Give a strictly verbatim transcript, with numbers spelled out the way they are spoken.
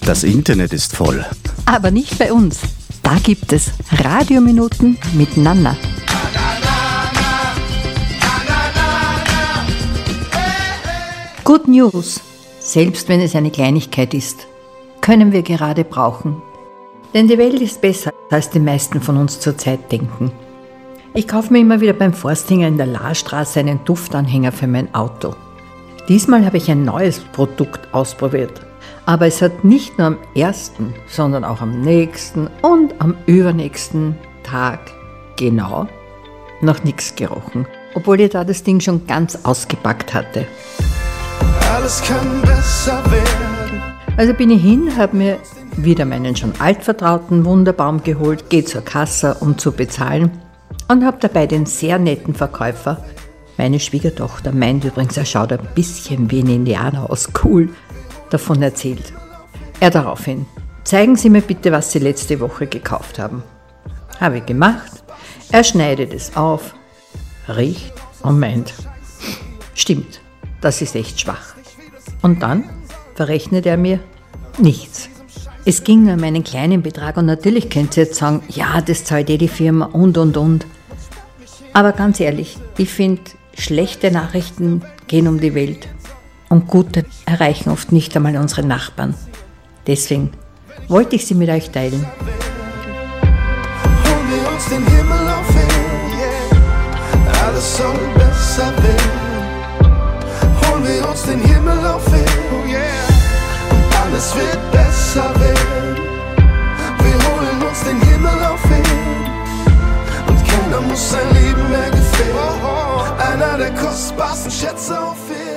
Das Internet ist voll. Aber nicht bei uns. Da gibt es Radiominuten mit Nana. Good News. Selbst wenn es eine Kleinigkeit ist, können wir gerade brauchen. Denn die Welt ist besser, als die meisten von uns zurzeit denken. Ich kaufe mir immer wieder beim Forstinger in der Lahrstraße einen Duftanhänger für mein Auto. Diesmal habe ich ein neues Produkt ausprobiert. Aber es hat nicht nur am ersten, sondern auch am nächsten und am übernächsten Tag genau noch nichts gerochen. Obwohl ich da das Ding schon ganz ausgepackt hatte. Alles kann besser werden. Also bin ich hin, habe mir wieder meinen schon altvertrauten Wunderbaum geholt, gehe zur Kasse, um zu bezahlen und habe dabei den sehr netten Verkäufer, meine Schwiegertochter meint übrigens, er schaut ein bisschen wie ein Indianer aus, cool, davon erzählt. Er daraufhin, zeigen Sie mir bitte, was Sie letzte Woche gekauft haben. Habe ich gemacht, er schneidet es auf, riecht und meint, stimmt, das ist echt schwach. Und dann verrechnet er mir nichts. Es ging nur um einen kleinen Betrag und natürlich könnt ihr jetzt sagen, ja, das zahlt eh die Firma und und und. Aber ganz ehrlich, ich finde, schlechte Nachrichten gehen um die Welt und gute erreichen oft nicht einmal unsere Nachbarn. Deswegen wollte ich sie mit euch teilen. Holen wir uns den Himmel auf Erden, yeah. Alles soll besser werden. Holen wir uns den Himmel auf Erden, oh yeah. Und alles wird besser werden. Wir holen uns den Himmel auf Erden. Und keiner muss sein Leben mehr gefährden. Einer der kostbarsten Schätze auf Erden.